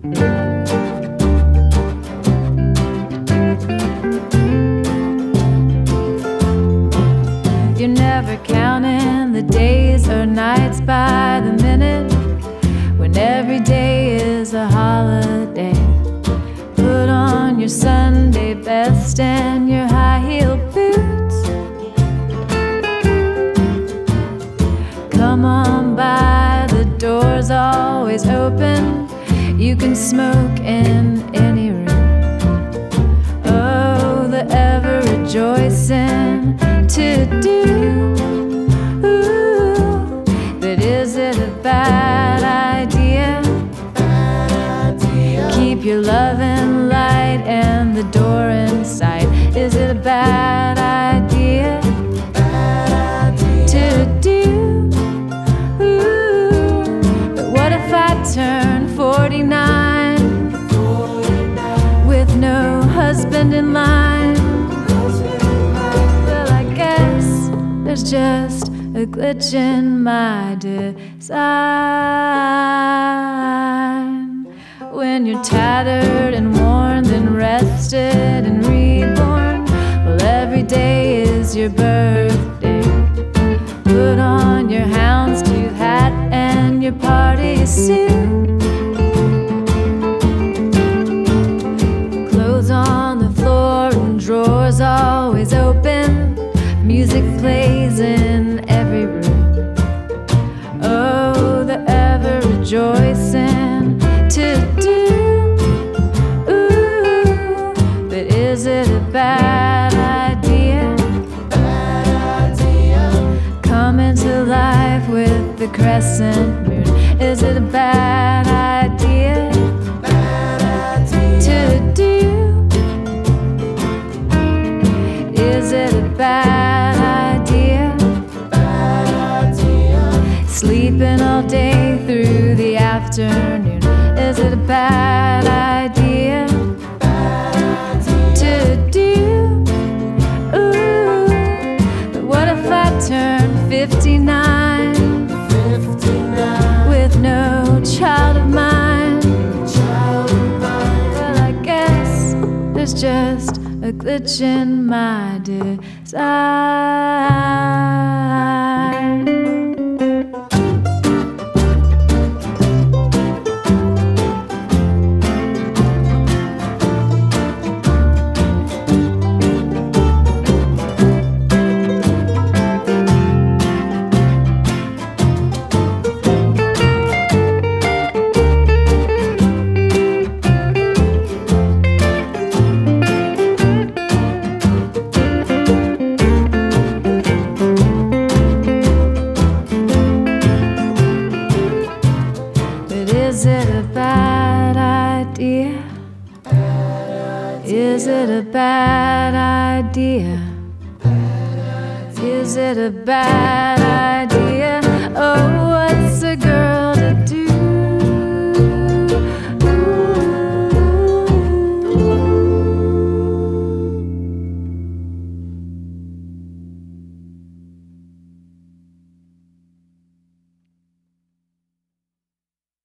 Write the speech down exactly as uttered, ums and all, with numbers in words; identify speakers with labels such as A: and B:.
A: You're never counting the days or nights by the minute, when every day is a holiday. Put on your Sunday best and your high-heeled boots. Come on by, the door's always open. You can smoke in any room. Oh, the ever-rejoicing to do. Ooh, but is it a bad idea? Bad idea. Keep your loving light and the door in sight. Is it a bad idea? Bad idea. To do? Ooh, but what if I turn forty-nine, forty-nine with no husband in line? Well, I guess there's just a glitch in my design. When you're tattered and worn, then rested and reborn, well, every day is your birthday. Put on your houndstooth hat and your party suit. Clothes on the floor and drawers always open. Music plays in every room. Oh, the ever-rejoicing to do. Ooh, but is it a bad idea? Bad idea. Come into life with the crescent moon. Is it a bad idea? Bad idea. To do? Is it a bad idea? Bad idea. Sleeping all day through the afternoon. Is it a bad idea? Bad idea. To do? Ooh, but what if I turn fifty-nine, fifty-nine with no child of mine? Child of mine. Well, I guess there's just a glitch in my design. Is it a bad idea? Is it a bad idea? Is it a bad idea? Oh,